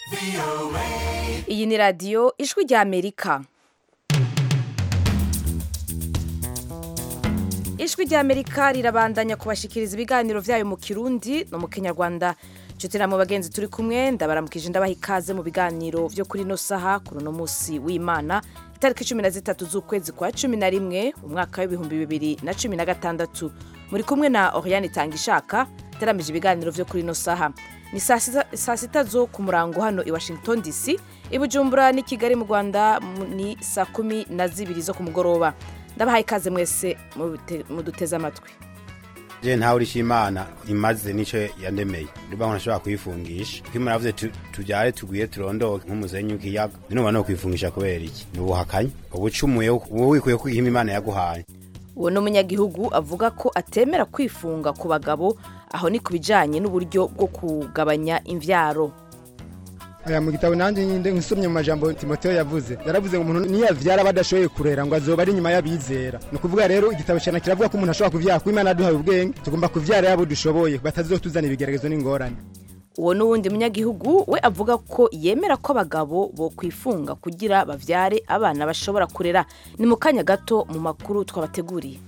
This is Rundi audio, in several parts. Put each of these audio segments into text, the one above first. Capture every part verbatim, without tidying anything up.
Iyi ni radiyo ijwi rya Amerika. Ijwi rya Amerika rirabandanya kubashikiriza ibiganiro vyayo mu Kirundi no mu Kinyarwanda. Nshuti namwe bagenzi turi kumwe ndabaramukije ndabaha ikaze mu biganiro vyo kuri no saha kuri no musi w'Imana itariki cumi na zitatu z'ukwezi kwa cumi na rimwe umwaka w'ibihumbi bibiri na cumi na gatandatu. Muri kumwe na Oriane Tangishaka teramije ibiganiro vyo kuri no saha. Ni saa sita zo ku murango hano i Washington D C, i Bujumbura ni Kigali mu Rwanda ni saa kumi na zibiri zo ku mugoroba. Ndabahaye ikaze mwese muduteze amatwi. Je ntawe urishimana imaze nico yandemeye. Niba nashobora kuyifungisha. Kimwe navuze tujyare tuguye turondoke nk'umuzenyi w'ikiyaga. Niba no kwifungisha kubera iki? Nubuhakanye. Ubucumuye wowe wikuye ko Imana yaguhaye. Uwo no munyagihugu avuga ko atemera kwifunga ku bagabo, aho ni kubijanye n'uburyo bwo kugabanya imvyaro. Aya mu gitabo nanje nyinde nsomye mu majambo Timotheo yavuze. Yaravuze ngo umuntu niyavyara badashoboye kurera ngo azoba ari nyuma y'abizera. No kuvuga rero igitabo cyana kiravuga ko umuntu ashobora kuvyara ku Imana duhaye ubwenge, tugomba kuvyara yabo dushoboye batazotuzana ibigeragezo n'ingorane. Uwo n'uwundi munyagihugu we avuga ko yemera ko abagabo bo kwifunga kugira bavyare abana bashobora kurera. Ni mu kanya gato mu makuru twabateguriye.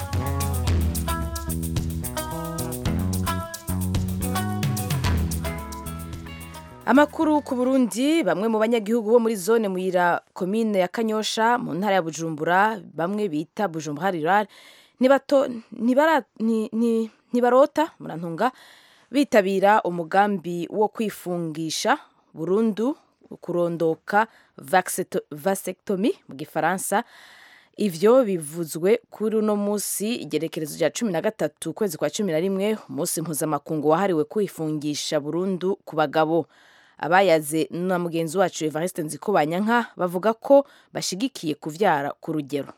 Amakuru ku Burundi, bamwe mu banyagihugu bo muri zone Muyira commune ya Kanyosha mu ntara ya Bujumbura, bamwe bita Bujumbura Rural, nibato nibara ni nibarota murantunga bitabira umugambi wo kwifungisha burundu kurondoka vasectomy mu gifaransa. Ivyo bivuzwe kuri uno musi igerekerezo rya cumi na gatatu kwezi kwa cumi na rimwe umunsi mpuzamakungu wahariwe kwifungisha burundu ku bagabo. Abayaze na mugenzi wacu Evariste Nzikobanyanka bavuga ko bashigikiye kuvyara ku rugero.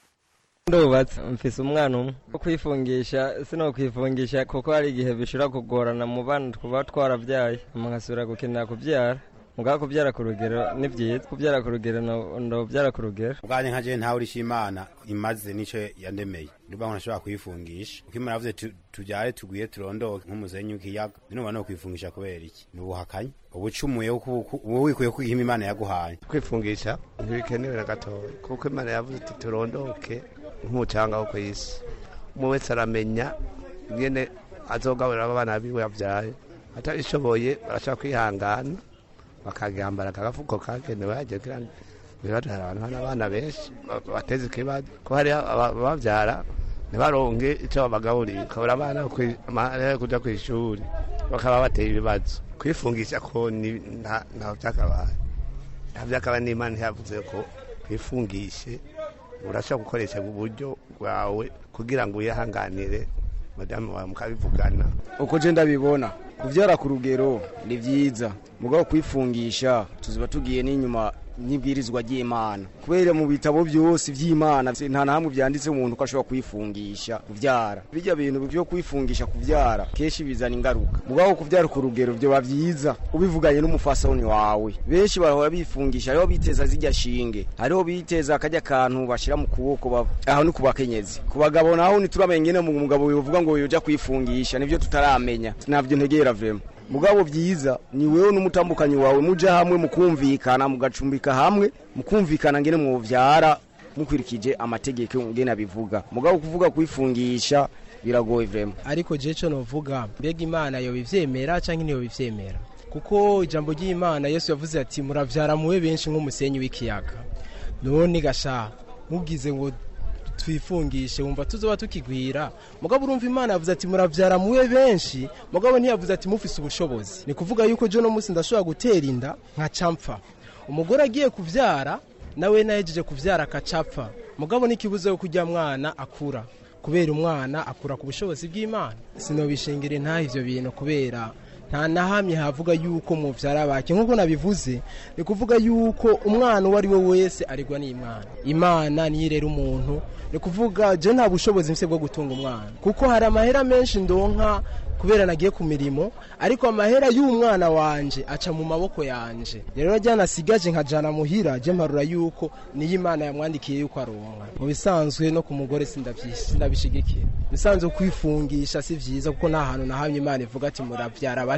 Ndobatse mfise umwana umwe wo kwifungisha, sino kwifungisha kuko hari igihe bishira kugorana mu bana kuba twaravyaye amakasura gukenera kuvyara. Muga kuvyara ku rugero ni vyiza, kuvyara ku rugero ndo vyara ku rugero. Ubwanye nka je ntawe urishimana imaze nico yandemeye. Niba nashobora kuyifungisha. Kimwe navuze tujyare tuguye turondoke nk'umuzenyi w'ikiyaga. Niba no kwifungisha kubera iki? Nubuhakanye. Ubucumuye wowe wikuye ko Imana yaguhaye. Kwifungisha ntibikenewe na gatoya kuko Imana yavuze ati turondoke nk'umucanga wo kwisi. Umwe wese aramenya ngene azogaburira abana biwe yavyaye. Atarishoboye barashaka kwihangana bakagambara kagafuko kagenewe hagera bibatara abantu abana benshi bateze kibazo ko hari abavyara nibaronge ico babagaburira kabura abana kuja kwishuri bakaba bateye ibibazo. Kwifungisha ko ni nta vyakabaye nta vyakabaye n'Imana yavuze ko kwifungishe urashaka gukoresha uburyo bwawe kugira ngo uyahanganire madamu wa mukabivugana. Uko je ndabibona kuvyara ku rugero ni vyiza, mugabo kwifungisha tuziba tugiye n'inyuma n'ibwirizwa ry'Imana, kubera mu bitabo byose vy'Imana nta na hamwe vyanditse umuntu ko ashobora kwifungisha kuvyara. Bijya bintu byo kwifungisha kuvyara keshi bizana ingaruka, mugabo kuvyara ku rugero byo bavyiza ubivuganye n'umufasoni wawe. Benshi bahora bifungisha ariho biteza zijya shinge, ariho biteza akajya kantu bashira mu kuboko baba aho ni kubakenyezi. Kubagabo naho ni turamenye mu mugabo bivuga ngo yoja kwifungisha nivyo tutaramenya, navyo ntegera vrema. Mugabo vyiza ni wewe n'umutambukanyi wawe muja hamwe mukumvikana mugacumbika hamwe mukumvikana ngene mu vyara mukwirikije amategeko ngene bivuga. Mugabo kuvuga kwifungisha biragoye vrema. Ariko je cyo novuga mbega Imana yo bivyemera canke niyo bivyemera, kuko ijambo ry'Imana Yesu yavuze ati muravyara muwe benshi nk'umusenyi w'ikiyaga. None gasha mugize ngo twifungishe wumva tuzoba tukigwira. Mugabo urumva Imana yavuze ati muravyara muwe benshi, mugabo ntiyavuze ati mufise ubushobozi. Ni kuvuga yuko je no musi ndashobora gutera inda nka campfa. Umugore agiye kuvyara nawe nahejeje kuvyara akacapfa, mugabo nikibuze yo kujya mwana akura, kubera umwana akura ku bushobozi bw'Imana. Sinobishingire nta ivyo bintu kubera nta nahamye havuga yuko mu vyara bake nkuko nabivuze. Ni kuvuga yuko umwana wari we wese arigwa n'Imana. Imana niyo rero umuntu. Ni kuvuga je nta bushobozi mse bwo gutunga umwana, kuko hari amahera menshi ndonka kubera nagiye ku mirimo, ariko amahera y'umwana wanje aca mu maboko yanje. Rero jana sigaje nkajana muhira je mparura yuko niyo Imana yamwandikiye yuko aronka. Mu bisanzwe no ku mugore sindavyishi ndabishigikiye. Bisanzwe kwifungisha si vyiza kuko nta hantu nahamye Imana ivuga ati muravyara bake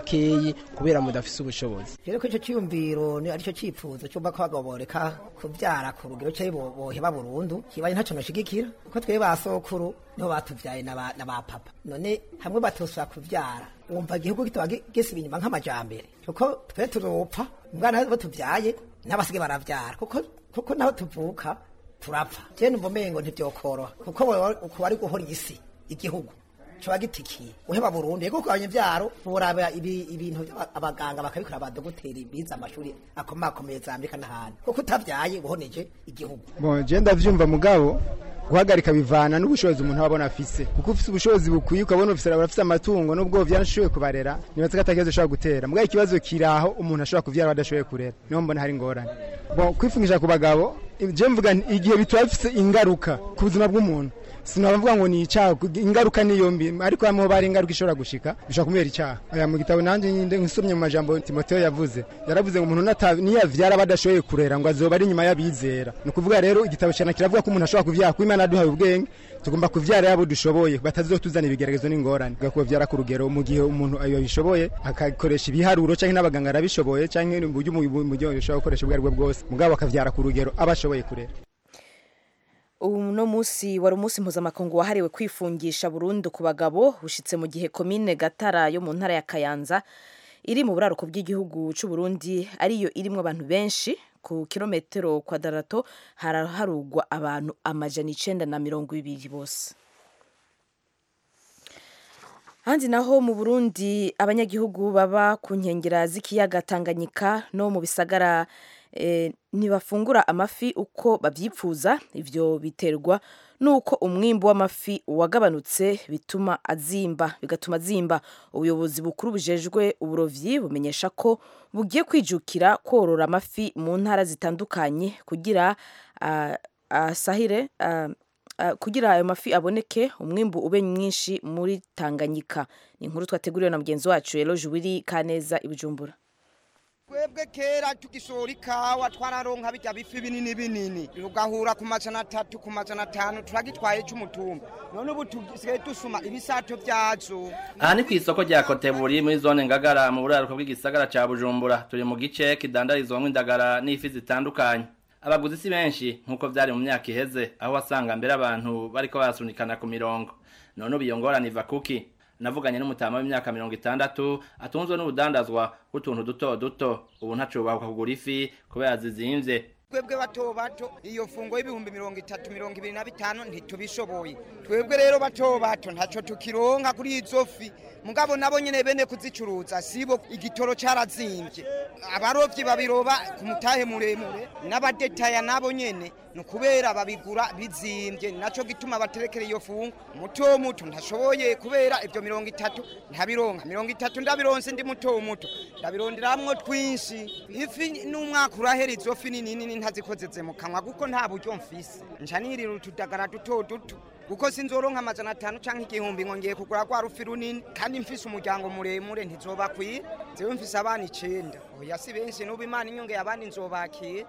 bakeyi kubera mudafise ubushobozi. Rero ko ico cyumviro ni arico cipfuzo cyo bakagoboreka kuvyara ku rugero cyo boheba burundu kibaye ntaco noshigikira kuko twe basokuru no batuvyaye na ba papa none hamwe batoswa kuvyara umva igihugu kitaba gisiba inyuma nk'amajambere kuko twe turopfa umwana batuvyaye n'abasige baravyara kuko kuko naho tuvuka turapfa je numva mengo ntivyokoroha kuko uko ari guhora isi igihugu cyo gitikiye uheba burundu yego kwanye vyaro boraba ibintu abaganga bakabikora abadogoteri biza amashuri akomakomeye za Amerika n'ahandi kuko utavyaye uhoneje igihugu. Bon je ndavyumva mugabo guhagarika bivana n'ubushobozi umuntu abona afise kuko ufise ubushobozi bukwiye ukabona ufise abafise amatungo nubwo vyanshoye kubarera nibaza katakibazo ushaka gutera mugabo ikibazo kiraho umuntu ashobora kuvyara badashoboye kurera niyo mbona hari ngorane. Bon kwifungisha ku bagabo je mvuga igihe bitwafise ingaruka ku buzima bw'umuntu sinavuga ngo ni icyaha ingaruka niyo mbi ariko amwe bari ingaruka ishobora gushika bishaka kumera icyaha. Aya mu gitabo nanje nyinde nsomye mu majambo Timotheo yavuze yaravuze ngo umuntu niyavyara badashoboye kurera ngo azoba ari nyuma y'abizera. Ni kuvuga rero igitabo cyana kiravuga ko umuntu ashobora kuvyara ko Imana duhaye ubwenge tugomba kuvyara yabo dushoboye batazotuzana ibigeragezo n'ingorane bwo kuvyara ku rugero mu gihe umuntu ayo bishoboye akakoresha ibiharuro canke n'abaganga arabishoboye canke mu buryo mu buryo bishobora gukoresha ubwo bwose mugabo akavyara ku rugero abashoboye kurera. Uno musi wari umunsi mpuzamakungu wahariwe kwifungisha burundu ku bagabo ushitse mu gihe komine Gatara yo mu ntara ya Kayanza iri mu buraruko bw'igihugu c'u Burundi ariyo irimwe abantu benshi ku kilometero kwadarato haraharugwa abantu amajana icenda na mirongo ibiri bose. Handi naho mu Burundi abanyagihugu baba ku nkengera z'ikiyaga Tanganyika no mu bisagara E, ntibafungura amafi uko bavyipfuza ivyo biterwa nuko umwimbu w'amafi wagabanutse bituma azimba bigatuma azimba. Ubuyobozi bukuru bujejwe uburovyi bumenyesha ko bugiye kwijukira korora amafi mu ntara zitandukanye kugira uh, asahire uh, uh, kugira ayo mafi aboneke umwimbu ube mwinshi muri Tanganyika. Ni inkuru twateguriwe na mugenzi wacu Eloge Wiri Kaneza i Bujumbura. Twebwe kera tugishora ikawa twararonka bijya bifi binini binini ugahura ku majana atatu ku majana atanu turagitwaye cy'umutumba none ubu tugiye dusuma ibisato byazo. Aha ni ku isoko rya Koteburi muri zone Ngagara mu buraruko bw'igisagara ca Bujumbura turi mu gice kidandarizwamwo indagara n'ifi zitandukanye. Abaguzi si benshi nkuko vyari mu myaka iheze aho wasanga mbere abantu bariko barasunikana ku mirongo none ubiyongorana iva kuki. Navuganye n'umutama w'imyaka mirongo itandatu atunzwe n'ubudandazwa utuntu duto duto ubu ntacubahwa kugura ifi kubera zizimvye. Twebwe bato bato iyo fungo y'ibihumbi mirongo itatu mirongo ibiri na bitanu ntitubishoboye. Twebwe rero bato bato ntaco tukironka kuri izo fi mugabo nabo nyene bene kuzicuruza sibo igitoro carazimvye. Abarovyi babiroba ku mutahe muremure n'abadetaya nabo nyene nukubera babigura bizimvye naco gituma baterekera iyo fungo muto muto ntashoboye kubera ibyo mirongo itatu ntabironka mirongo itatu ndabironse ndi muto muto ndabironderamwo twinshi ifi n'umwaka urahera izo fi nini nini ntazikozeze mu kanwa kuko nta buryo mfise ncanirira utudagara duto duto kuko sinzoronka amajana atanu canke igihumbi ngo ngiye kugura kwa rufi runini kandi mfise umuryango muremure ntizoba kwira zewe mfise abana icenda oya si benshi n'ubu Imana inyonge abandi nzobakira.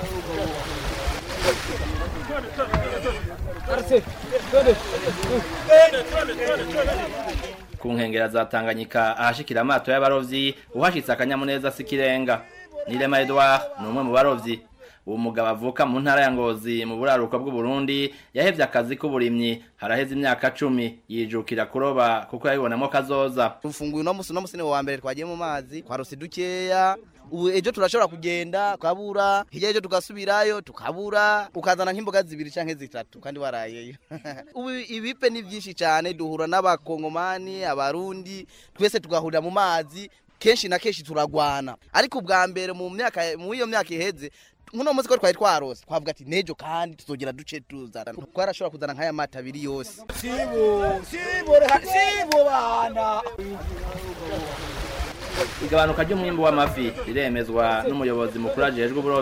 Ku nkengera za Tanganyika ahashikira amato y'abarovyi uhashitse akanyamuneza sikirenga. Nirema Edouard ni umwe mu barovyi. Uwo mugabo avuka mu ntara ya Ngozi mu buraruko bw'u Burundi yahevye akazi k'uburimyi haraheze imyaka cumi yijukira kuroba kuko yabibonamo kazoza. Ufunguye no musi no musi wa mbere twagiye mu mazi twarose dukeya ubu ejo turashobora kugenda tukabura hirya ejo tugasubirayo tukabura ukazana nk'imboga zibiri canke zitatu kandi warayeyo. Ubu ibipe ni byinshi cyane duhura n'abakongomani abarundi twese tugahurira mu mazi kenshi na kenshi turagwana ariko ubwa mbere mu myaka mu iyo myaka iheze muno muzi ko twari twarose twavuga ati nejo kandi tuzogera duce tuzana twarashobora kuzana nk'aya mata abiri yose. Sibo sibo sibo bana Igabanuka ry'umwimbu w'amafi riremezwa n'umuyobozi mukuru ajejwe uburovyi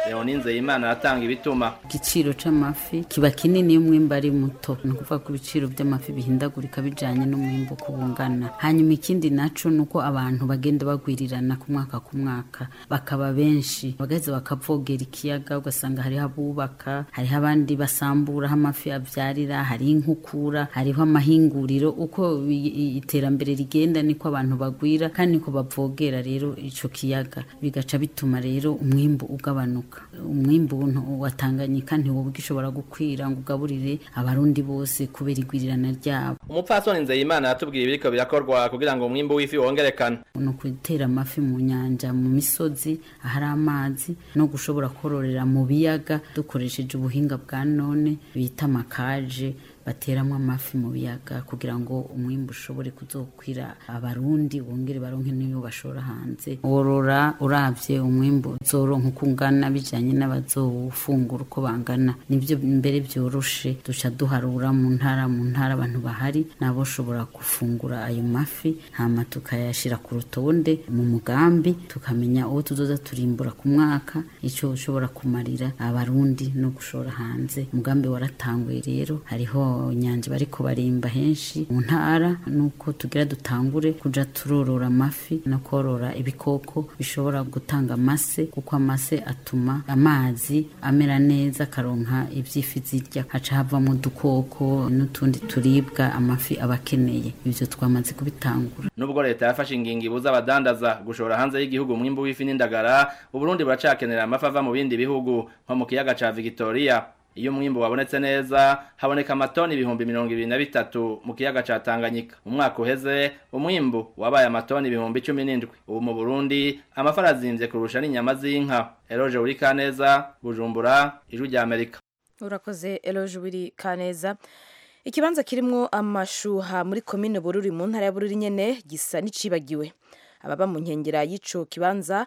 Leoninze Imana aratanga ibituma. Igiciro c'amafi kiba kinini iyo umwimbu ari muto, ni ukuvuga ko ibiciro by'amafi bihindagurika bijanye n'umwimbu kubungana. Hanyuma ikindi naco nuko abantu bagenda bagwirirana ku mwaka ku mwaka bakaba benshi, bageze bakavogera ikiyaga, ugasanga hariho abubaka, hariho abandi basambura aho amafi avyarira, hariho inkukura, hariho amahinguriro. Uko iterambere rigenda niko abantu bagwira kandi niko bavogera rero ico kiyaga, bigaca bituma rero umwimbu ugabanuka. Umwimbu watanganyika ntiwoba gishobora gukwira ngo ugaburire abarundi bose kubera igwirirana ryabo. Umupfasoni Nzeyimana yatubwiye ibiriko birakorwa kugira ngo umwimbu w'ifi wongerekane. No gutera amafi mu nyanja, mu misozi ahari amazi, no gushobora kororera mu biyaga dukoresheje ubuhinga bwa none bita makaje bateramwe amafi mu biyaga kugira ngo umwimbu ushobore kuzokwira abarundi wongere baronke niyo bashora hanze. Worora uravye umwimbu uzoronka ukungana bijanye n'abazofungura uko bangana, nivyo mbere byoroshe duca duharura mu ntara mu ntara abantu bahari nabo shobora gufungura ayo mafi, hama tukayashira ku rutonde mu mugambi, tukamenya uwo tuzoza turimbura ku mwaka, ico ushobora kumarira abarundi no gushora hanze. Umugambi waratanguye rero, hariho nyanje bariko barimba henshi mu ntara, nuko tugira dutangure kuja turorora amafi no korora ibikoko bishobora gutanga amase, kuko amase atuma amazi amera neza, karonka ivyifi zirya, haca havamo dukoko n'utundi turibwa amafi abakeneye. Ivyo twamaze kubitangura. Nubwo leta yafashe ingingo ibuza abadandaza gushora hanze y'igihugu umwimbu w'ifi n'indagara, Uburundi buracakenera amafi ava mu bindi bihugu nko mu kiyaga ca Victoria. Iyo umwimbu wabonetse neza haboneka amatoni ibihumbi mirongo ibiri na bitatu mu kiyaga ca Tanganyika. Umwaka uheze umwimbu wabaye amatoni ibihumbi cumi n'indwi. Ubu mu Burundi amafi arazimvye kurusha n'inyama z'inka. Eloge Urikaneza, Bujumbura, Ijwi rya Amerika. Urakoze Eloge Urikaneza. Ikibanza kirimwo amashuha muri komine Bururi mu ntara ya Bururi nyene gisa n'icibagiwe. Ababa mu nkengera y'ico kibanza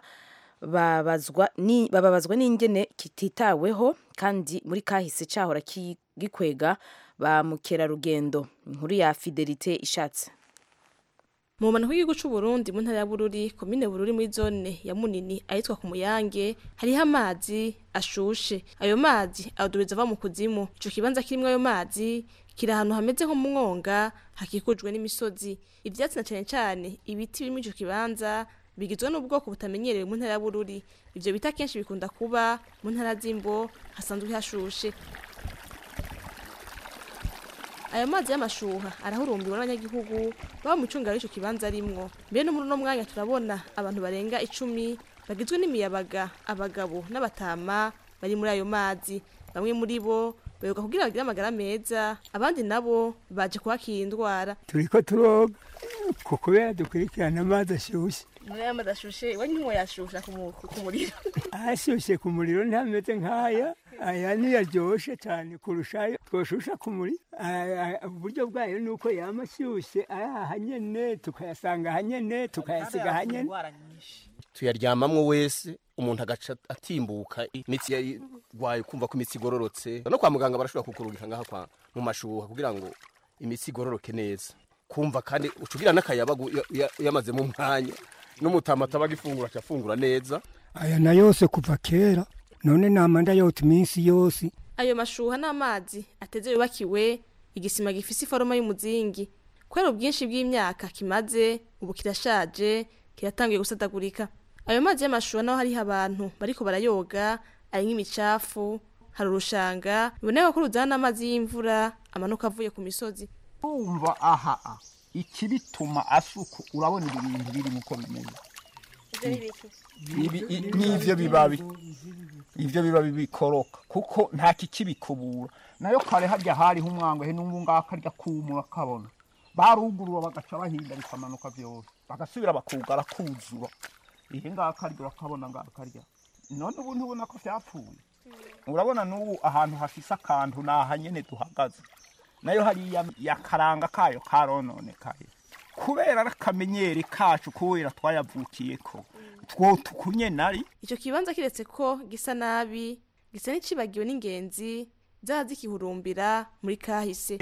babazwa ni bababazwa n'ingene kititaweho kandi muri kahise cahora gikwega ba mukera rugendo. Inkuru ya Fidelite Ishatse. Mu manuko y'igihugu c'u Burundi mu ntara ya Bururi, komine Bururi muri zone ya Munini ayitwa ku Muyange, hariho amazi ashushe. Ayo mazi adubiza ava mu kuzimu. Ico kibanza kirimwo ayo mazi kiri ahantu hameze nko mu mwonga, hakikujwe n'imisozi. Ivyatsi na cane cane ibiti biri muri ico kibanza bigizwe n'ubwoko butamenyerewe mu ntara ya Bururi. Ivyo bita kenshi bikunda kuba mu ntara z'imbo hasanzwe hashushe. Ayo mazi y'amashuha arahurumbiwe n'abanyagihugu baba mu cungaro ico kibanza rimwo. Mbere no muri no mwanya turabona abantu barenga icumi bagizwe n'imiyabaga, abagabo n'abatama bari muri ayo mazi. Bamwe muri bo bayoga kugira bagire amagara meza, abandi nabo baje kwakira indwara. Turiko turoga kuko ya dukurikirana amazi ashushe. Muri amazi ashushe wanyu mwo yashusha ku muriro. Ashushe ku muriro ntameze nkaya. Aya ni yaryoshe cyane kurushayo twoshusha ku muri. Uburyo bwayo nuko yamashyushye aha nyene tukayasanga hanyene tukayasiga hanyene. Tuyaryamamwe wese umuntu agaca atimbuka imitsi yarwaye kumva ko imitsi igororotse. No kwa muganga barashobora kukurugika ngaha kwa mu mashuha kugira ngo imitsi igororoke neza. Kumva kandi ucugira n'akayabagu yamaze mu mwanya n'umutama tabagifungura cyafungura neza. Aya na yose kuva kera none namanda yote iminsi yose. Ayo mashuha n'amazi ateze yubakiwe igisima gifise iforoma y'umuzingi. Kwera ubwinshi bw'imyaka kimaze ubu kirashaje, kiratangiye gusadagurika. Ayo mazi y'amashuha naho hariho abantu bariko barayoga, ari nk'imicafu, hari urushanga, biboneka ko ruzana amazi y'imvura amanuka avuye ku misozi. Umva aha ikibituma asuku urabona ibintu biri muko bimeze. N'ivyo bibabi ivyo bibabi bikoroka kuko nta kikibikubura. Nayo kare harya hari umwango he numva ngakarya kumura kabona barugurura bagaca bahinda bikamanuka vyose bagasubira bakugara kuzura ihe ngakarya bakabona ngakarya. None ubu ntubona ko vyapfuye. Urabona n'ubu ahantu hafise akantu naha nyene duhagaze nayo hari ya karanga kayo karononekaye kubera rakamenyere kacu kubera twayavukiyeko two tukunye nari. Ico kibanza kiretse ko gisa nabi gisa n'icibagiwe n'ingenzi zazikihurumbira muri kahise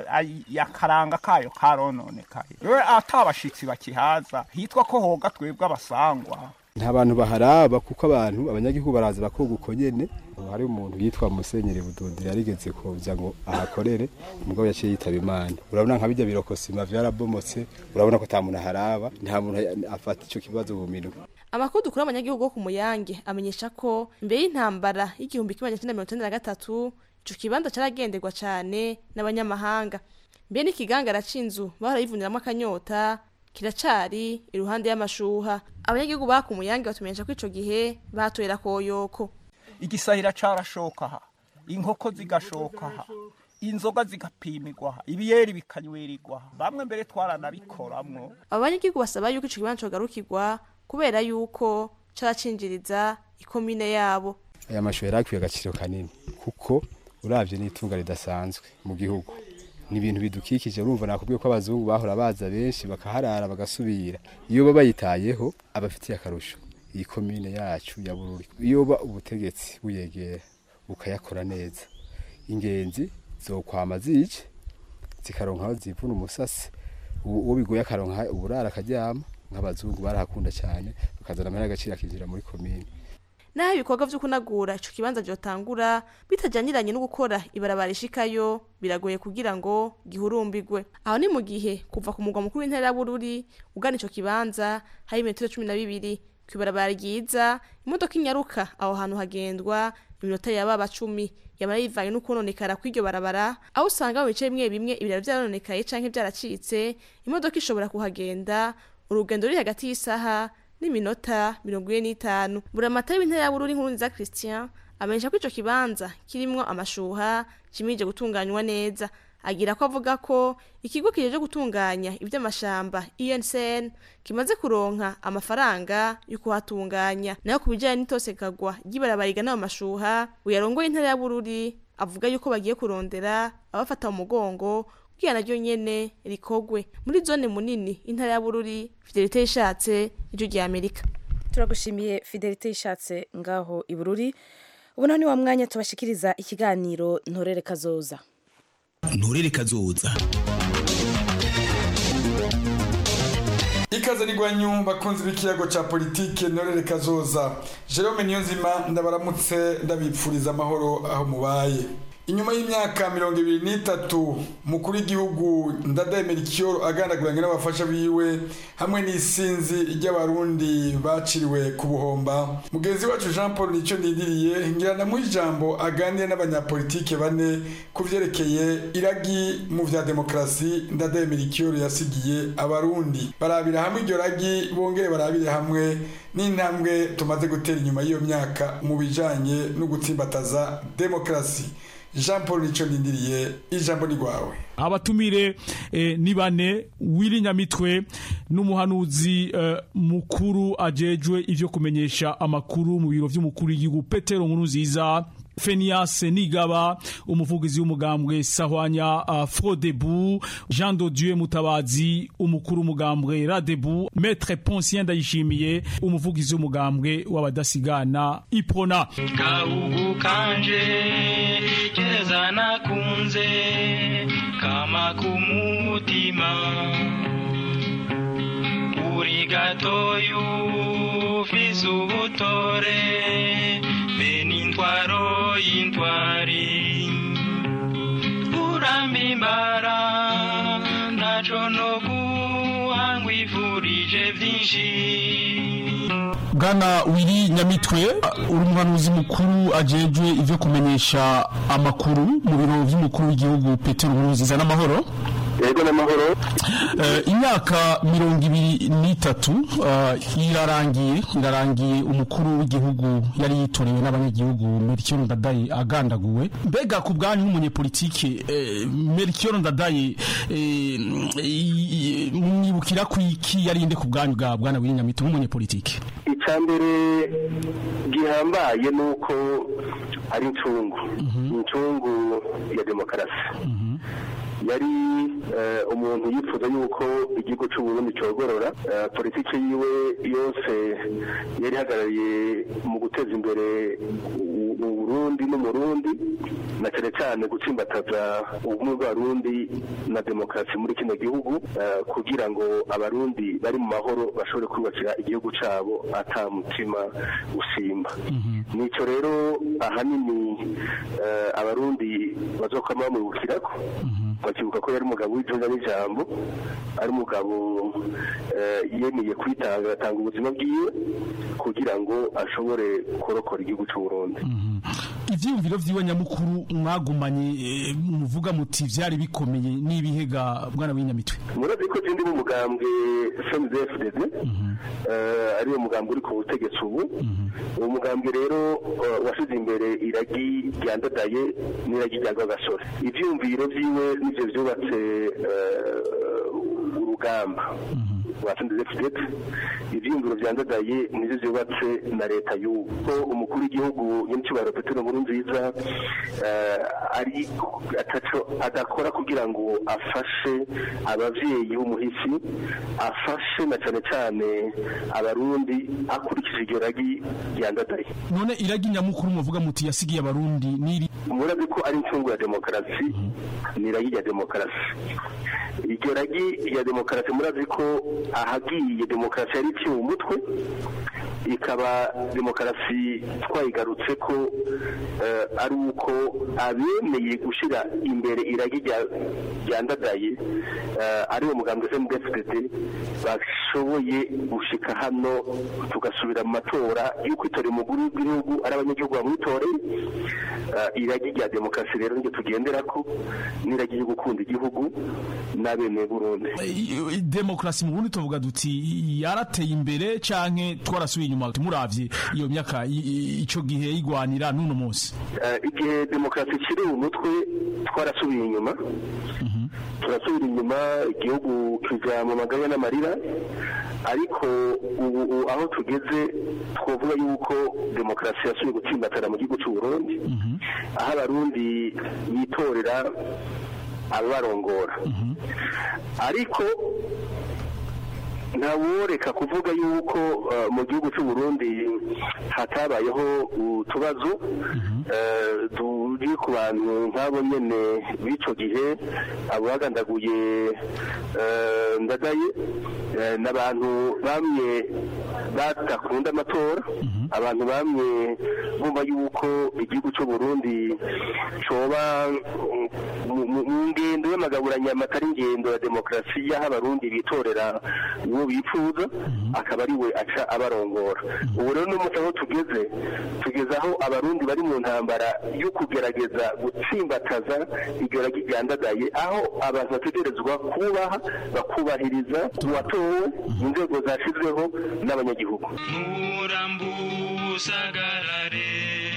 yakaranga kayo karononekaye yewe atabashitsi bakihaza hitwa ko hoga twebwe abasangwa nta bantu baharaba kuko abantu abanyagihugu baraza bakoga uko nyene hari umuntu yitwa Musenyeri Budodira yarigeze kovya ngo ahakorere umugabo yaciye yitaba Imana urabona nka bijya birokosima vyarabomotse urabona ko atamuntu haraba nta muntu afata ico kibazo buminwe. Amakuru dukura abanyagihugu bo ku Muyange amenyesha ko imbere y'intambara y'igihumbi kimwe magana cyenda mirongo icyenda na gatatu ico kibanza caragenderwa cane n'abanyamahanga mbe n'ikigangara c'inzu bahora yivuniramo akanyota kiracari iruhande y'amashuha. Abanyagihugu ba ku Muyange batumenyesha ko ico gihe batorera koyoko igisahira carashoka ha inkoko zigashoka ha inzoga zigapimirwa ha ibiyeri bikanywerirwa bamwe mbere twaranabikoramwo. Abanyagihugu basaba yuko ico kibanza cogarukirwa kubera yuko caracinjiriza ikomine yabo. Aya mashuha yarakwiye agaciro kanini kuko uravye n'itunga ridasanzwe mu gihugu ni ibintu bidukikije urumva nakubwiye ko abazungu bahora baza benshi bakaharara bagasubira iyo baba yitayeho abafitiye akarusho iyi komine yacu ya Bururi iyo ba ubutegetsi buyegera bukayakora neza ingenzi zokwama zije zikaronka zivuna umusase uwo bigoye akaronka uburara akaryama nk'abazungu barahakunda cyane bakazana amara agaciro akinjira muri komine. Naho ibikorwa vyo kunagura ico kibanza vyotangura bitajanyiranye no gukora ibarabara ishikayo biragoye kugira ngo gihurumbirwe. Aho ni mu gihe kuva ku mugwa mukuru w'intara ya Bururi ugana ico kibanza hari metero cumi na bibiri kwibarabara ryiza imodoka inyaruka aho hantu hagendwa iminota yaba cumi yamara yivanye no kononekara kw'iryo barabara aho usanga mu bice bimwe bimwe ibiraro vyarononekaye canke vyaracitse imodoka ishobora kuhagenda urugendo ruri hagati y'isaha n'iminota mirongo ine n'itanu. Buramatari w'intara ya Bururi Nkurunziza Christian amenyesha ko ico kibanza kirimwo amashuha kimije gutunganywa neza. Agira ko avuga ko ikigo kijeje gutunganya ivy'amashamba I N C N kimaze kuronka amafaranga yo kuhatunganya. Nayo kubijanye n'itosekagwa ry'ibarabara igana mu mashuha uyarongoye intara ya Bururi avuga yuko bagiye kurondera abafata mu mugongo kugira naryo nyene rikogwe muri zone munini intara ya Bururi. Fidelite ishatse ijyo rya Amerika. Turagushimiye Fidelite ishatse ngaho i Bururi. Ubu nani wa mwanya tubashikiriza ikiganiro Ntorere Kazoza. Ntorere Kazoza. Ikaze rigwanyu bakunzi b'ikiyago ca politike Ntorere Kazoza. Jerome Niyonzima ndabaramutse ndabipfuriza amahoro aho mubaye. Inyuma y'imyaka mirongo ibiri n'itatu mukuru w'igihugu Ndadaye Melchior agandaguranye n'abafasha biwe hamwe n'isinzi ry'abarundi baciriwe ku buhomba, mugenzi wacu Jean Paul Nico Ndindiriye ngirana mu ijambo aganira n'abanyapolitike bane kuvyerekeye iragi mu vya demokrasi Ndadaye Melchior yasigiye abarundi. Barabira hamwe iryo ragi bongere barabire hamwe n'intambwe tumaze gutera inyuma y'iyo myaka mu bijanye no gutsimbataza demokrasi. Jean Paul Nico Ndindiriye ijambo ni gwawe. Abatumire eh, ni bane Willy Nyamitwe n'umuhanuzi eh, mukuru ajejwe ivyo kumenyesha amakuru mu biro vy'umukuru w'igihugu Petero Nkurunziza, Fenias Nigaba umuvugizi w'umugambwe Sahwanya uh, Frodebu, Jean de Dieu Mutabazi umukuru w'umugambwe Radebu, Maître Poncien Ndayishimiye umuvugizi w'umugambwe w'abadasigana Iprona. Gahugu kanje keza nakunze kama kumutima uri gatoyu fisu butore benintwaro yintwari uramimbara naco no guhangwifurije vyinshi. Bwana Willy Nyamitwe uri umuhanuzi mukuru ajejwe ivyo kumenyesha amakuru mu biro vy'umukuru w'igihugu Petero Nkurunziza n'amahoro. Yego n'amahoro. Uh, imyaka mirongo ibiri n'itatu uh, irarangiye irarangiye umukuru w'igihugu yari yitorewe n'abanyagihugu Melchior Ndadaye agandaguwe. Mbega ku bwanyu nk'umunyepolitike eh, Melchior Ndadaye eh, mwibukira ku iki yarinde ku bwanyu bwa Bwana Willy Nyamitwe nk'umunyepolitike? Icambere gihambaye nuko ari incungu incungu ya demokarasi. Yari umuntu yifuza yuko igihugu cy'u Burundi cyogorora. Politiki yiwe yose yari hagarariye mu guteza imbere mu Burundi no mu Burundi na cyane cyane gutsimbataza ubumwe bw'abarundi na demokarasi muri kino gihugu uh, kugira ngo abarundi bari mu mahoro bashobore kubakira igihugu cabo ata mutima usimba. Mm-hmm. Nico rero ahanini uh, abarundi bazokama mu bukirako bakibuka ko yari umugabo w'ijunja n'ijambo ari umugabo uh, yemeye kwitanga atanga ubuzima bwiwe kugira ngo ashobore kurokora igihugu cy'u Burundi. Mm-hmm. Ivyiyumviro vyiwe nyamukuru mwagumanye e, muvuga muti vyari bikomeye n'ibihega bwana w'inyamitwe. Murazi ko zindi mu mugambwe C N D D F D D eh ari umugambwe uri ku butegetsi ubu. Uwo mugambwe rero washize imbere iragi ryandadaye n'iragi rya Gasore. Ivyiyumviro vyiwe n'ivyo vyubatse urugamba wa C N D D F D D ivyiyumviro vyandadaye n'ivyo vyubatse na leta y'uko umukuru w'igihugu nyinshibaro Petero Nkurunziza ari ataco adakora kugira ngo afashe abavyeyi b'umuhisi afashe na cyane cyane abarundi akurikije iryo ragi ryandadaye. None iragi nyamukuru muvuga muti yasigiye abarundi niri murazi ko ari incungu ya demokarasi ni ragi ya demokarasi. Iryo ragi ya demokarasi murazi ko ahagiye demokarasi yari iciwe umutwe ikaba demokarasi twayigarutse ko uh, ari uko abemeye gushira imbere iragi ryandadaye uh, ari umugambwe C N D D F D D bashoboye gushika hano tugasubira mu matora yuko itora umuguru w'igihugu ari abanyagihugu bamwitoreye. Uh, iragi rya demokarasi rero nge tugenderako n'iragi ryo gukunda igihugu n'abene Burundi. Demokarasi mu Burundi tuvuga duti yarateye imbere canke twarasubiye inyuma muravye iyo myaka ico gihe igwanira nuno munsi. Uh, igihe demokarasi kiri umutwe twarasubiye inyuma. Mhm. Turasubira inyuma igihugu kija mu maganya n'amarira ariko ubu aho tugeze twovuga yuko demokarasi yasubiye gutsimbatara mu gihugu cy'u Burundi. Mhm. Aho abarundi bitorera ababarongora. Mhm. Ariko ntaworeka kuvuga yuko uh, mu gihugu cy'u Burundi hatabayeho utubazo turi ku bantu nk'abo nyene b'ico gihe abo bagandaguye ndadaye n'abantu bamwe batakunda amatora, abantu bamwe bumva yuko igihugu cy'u Burundi coba mu ngendo y'amagaburanyama atari ingendo ya demokarasi y'aho abarundi bitorera uwo bifuza akaba ari we aca abarongora. Ubu rero n'umuco aho tugeze tugeze aho abarundi bari mu ntambara yo kugerageza gutsimbataza iryo ragi ryandadaye, aho abantu bategerezwa kubaha bakubahiriza uwatowe inzego zashyizweho n'abanyagihugu. Murambusagarare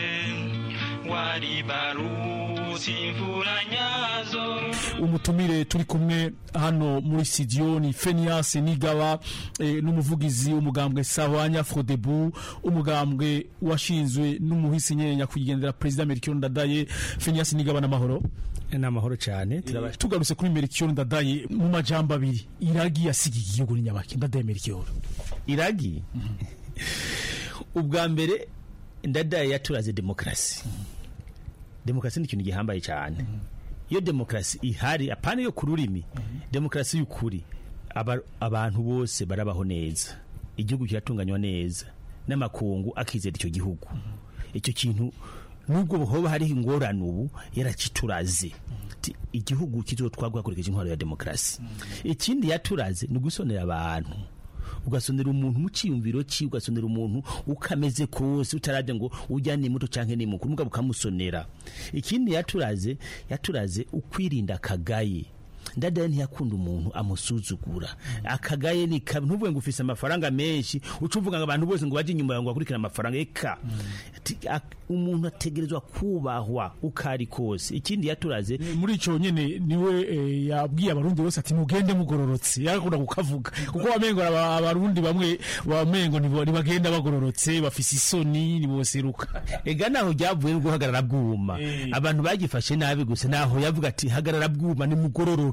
wari barusi imvura nyazo. Umutumire turi kumwe hano muri studio ni Phineas Nigaba e, n'umuvugizi umugambwe Sahwanya Frodebu, umugambwe washinzwe n'umuhisi nyenya kugendera president Melchior Ndadaye. Phineas Nigaba n'amahoro. N'amahoro cyane. E, tugarutse kuri Melchior Ndadaye mu majambo abiri, iragi yasigiye igihugu ni nyabaki Ndadaye Melchior. Iragi ubwa mbere Ndadaye yaturaze demokrasi. Demokrasi ni ikintu gihambaye cyane. Iyo demokrasi ihari apana yo kururimi, demokrasi y'ukuri aba, abantu bose barabaho neza, igihugu kiratunganywa neza n'amakungu akizera icyo gihugu. Icyo kintu nubwo hoba hari ingorane ubu yaracituraze, igihugu kizotwagwa hakurikije intwaro ya demokrasi. Ikindi yaturaze ni gusonera abantu, ugasonera umuntu mu ciyumviro ci, ugasonera umuntu ukameze kose utarabye ngo ujyane muto canke ni mukuru mugabo ukamusonera. Ikindi yaturaze yaturaze ukwirinda kagaye. Ndadaye ntiyakunda umuntu amusuzugura. Akagaye ni kabi, ntuvuge ngo ufise amafaranga menshi ucuvuga ngo abantu bose ngo baje inyuma yawe ngo akurikira amafaranga eka. Mm. Umuntu ategerezwa kubahwa ukari kose. Ikindi yaturaze muri ico nyene niwe e, yabwiye abarundi bose ati mugende mugororotse, yakunda kukavuga kuko wamengo abarundi bamwe wamengo nibagenda bagororotse bafise isoni niboseruka. Ega naho ryavuye guhagarara bwuma. E. Abantu bagifashe nabi gusa naho yavuga ati hagarara bwuma ni mugororoke.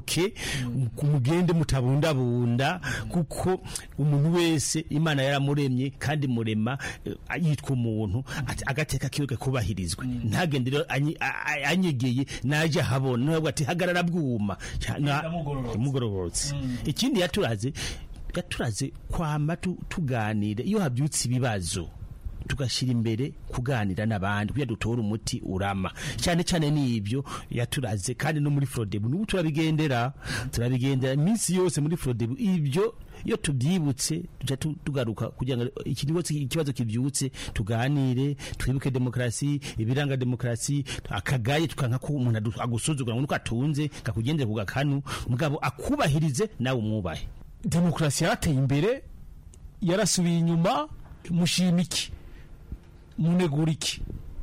muhinduke mugende mutabundabunda kuko umuntu wese Imana yaramuremye kandi murema yitwa umuntu agateka kiwe kubahirizwe ntagende rero anyegeye naje habona nubwo ati hagarara bwuma mugororotse ikindi yaturaze yaturaze kwama tuganire iyo habyutse ibibazo tugashira imbere kuganira n'abandi kuya dutora umuti urama cyane cyane nibyo yaturaze kandi no muri Frodebu n'ubu turabigendera turabigendera iminsi yose muri Frodebu ibyo iyo tubyibutse tuja tugaruka kugira ngo ikibazo kibyutse tuganire twibuke demokrasi ibiranga demokrasi akagaye tukanka ko umuntu agusuzugura ngo nuko atunze kakugendera kugakanu mugabo akubahirize nawe umwubahe. Demokrasi yarateye imbere yarasubiye inyuma mushimiki muneguriki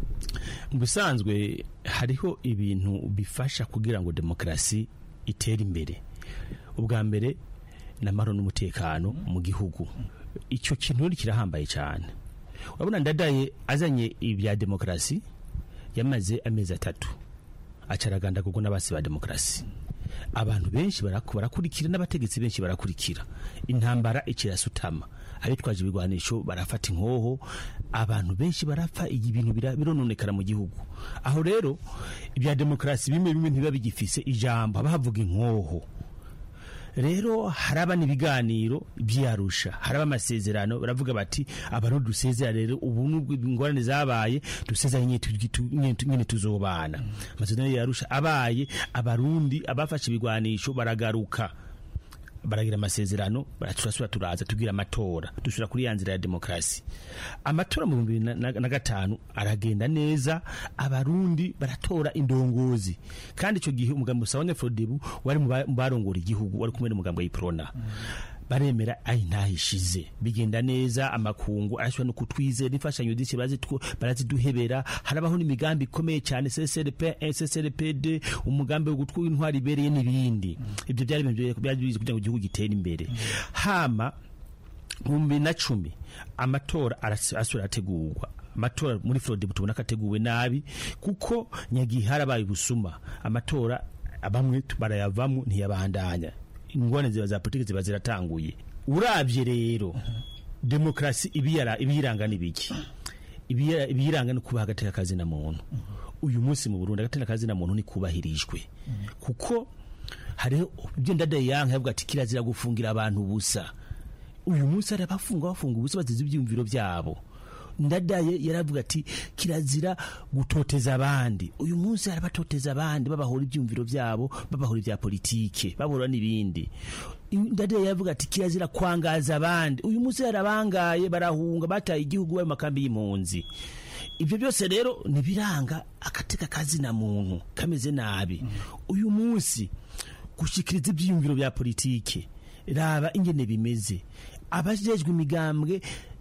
mubisanzwe hariho ibintu bifasha kugira ngo demokrasi itere imbere. Ubwa mbere namaro n'umutekano mu gihugu icyo kintu kirahambaye cyane. Urabona ndadaye azanye ibya demokrasi yamaze amezi atatu acaraganda kuko nabasi ba demokrasi abantu benshi barakurikira n'abategetsi benshi barakurikira intambara ikirasutama abitwaje ibigwanisho barafata inkoho abantu benshi barapfa ibintu birononekara mu gihugu. Aho rero ibya demokrasi bimwe bimwe ntiba bigifise ijambo abavuga inkoho. Rero haraba nibiganiro byarusha haraba amasezerano baravuga bati abantu dusezera rero ubu nubwo ingorane zabaye dusezeranye nyine tuzobana. Amasezerano yarusha abaye abarundi abafashe ibigwanisho baragaruka baragira amasezerano baraturasura turaza tugira amatora dusura kuri yanzira ya demokrasi. Amatora mu bibiri na gatanu aragenda neza abarundi baratora indongozi kandi ico gihe umugambi usabanye Frodebu wari mu barongora igihugu wari kumwe n'umugambi wa Iprona baremera ayi ntahishize bigenda neza amakungu arashobora no kutwize n'imfashanyo disi baraziduhebera harabaho n'imigambi ikomeye cyane C C R P S C R P D umugambi wo gutwara intwari ibereye n'ibindi ibyo byari ibintu byagize kugira ngo igihugu gitere imbere. Hama mu bibiri na cumi amatora arasura ategurwa amatora muri Frodebu tubona kateguwe nabi kuko nyagihe harabaye gusuma amatora abamwe barayavamo ntiyabandanya ingwane ziba za politiki ziba ziratanguye. Uravye rero demokrasi ibiyara ibiranga nibiki ibiranga no kuba hagati y'akazi na muntu. Uyu munsi mu Burundi hagati y'akazi na muntu ni kubahirijwe kuko hari ibyo ndadaye yanka yavuga ati kirazira gufungira abantu ubusa. Uyu munsi ari abafunga bafunga ubusa bazize ibyumviro byabo. Ndadaye yaravuga ati kirazira gutoteza abandi. Uyu munsi arabatoteza abandi babahora ibyumviro byabo babahora ibya politike babahora nibindi. Ndadaye yaravuga ati kirazira kwangaza abandi. Uyu munsi arabangaye barahunga bataye igihugu bayo makambi y'impunzi. Ibyo byose rero nibiranga akateka kazi na muntu kameze nabi. Uyu munsi gushikiriza ibyumviro bya politike raba ingene bimeze abajejwe imigambwe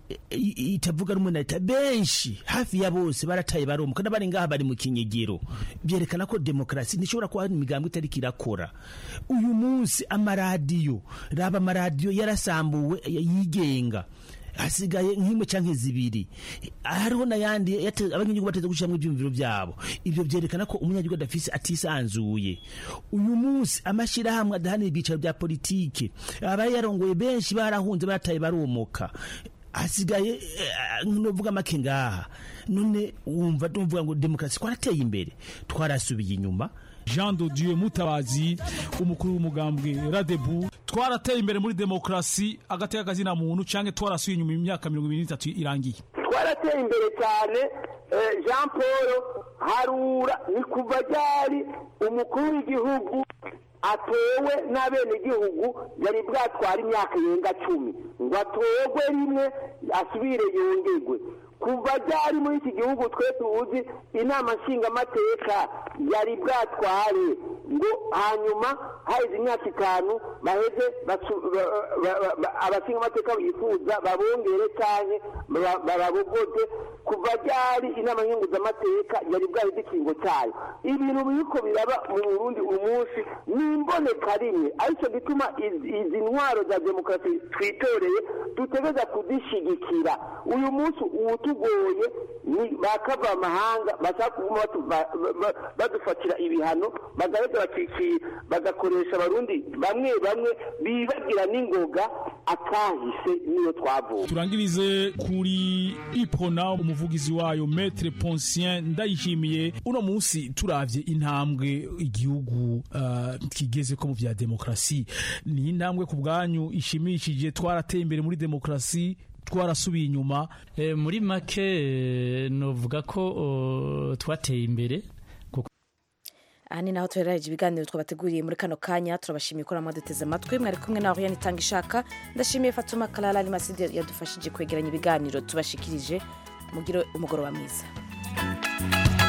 itavuga rumwe na leta benshi hafi ya bose barataye baromuka n'abari ngaha bari mu kinyegero byerekana ko demokrasi ntishobora kuba imigambwe itari kirakora. Uyu munsi amaradiyo raba amaradiyo yarasambuwe yigenga hasigaye nk'imwe canke zibiri hariho nayandi abanyagihugu bateze gushyiramo ibyumviro byabo. Ibyo byerekana ko umunyagihugu adafise atisanzuye. Uyu munsi amashirahamwe adahanira ibicaro bya politike abaye yarongoye benshi barahunze barataye baromoka hasigaye novuga make ngaha none wumva tuvuga ngo demokrasi kwarateye imbere twarasubiye inyuma. Jean de Dieu Mutabazi umukuru w'umugambwe Radebu twarateye imbere muri demokrasi agati y'akazi na muntu canke twarasuye inyuma imyaka mirongo ibiri n'itatu irangiye. Twarateye imbere cyane Jean Paul Harura ni kuva ryari umukuru w'igihugu atowe n'abene gihugu yari bwatwara imyaka yenga cumi ngo atogwe rimwe asubire yongerwe. Kuva ryari muri iki gihugu twese uzi inama nshingamateka yari bwatware ngo hanyuma haize imyaka itanu baheze abashingamateka bifuza babongere cyane barabogote. Kuva ryari inama nkenguzamateka yari bwaheze ikingo cyayo. Ibintu biriko biraba mu Burundi umunsi nimboneka rimwe aricyo gituma izi ntwaro za demokrasi twitoreye dutegeza kuzishigikira. Uyu munsi uwutu ikitugoye ni bakava amahanga bashaka kuguma badufatira ibihano bagaheza bakiki bagakoresha abarundi bamwe bamwe bibagira n'ingoga akahise niyo twavuye. Turangirize kuri Ipona umuvugizi wayo Maître Poncien Ndayishimiye. Uno munsi turavye intambwe igihugu uh, kigeze ko mu vya demokrasi, ni intambwe ku bwanyu ishimishije? Twarateye imbere muri demokrasi, twarasubiye inyuma? E, muri make e, novuga ko o, twateye imbere. Aha ni naho tuherereje ibiganiro twabateguriye muri kano kanya. Turabashimiye ko mwaduteze amatwi. Mwari kumwe na Oriane Itangishaka. Ndashimiye Fatuma Kalala ari Masidi yadufashije kwegeranya ibiganiro tubashikirije. Mugire umugoroba mwiza.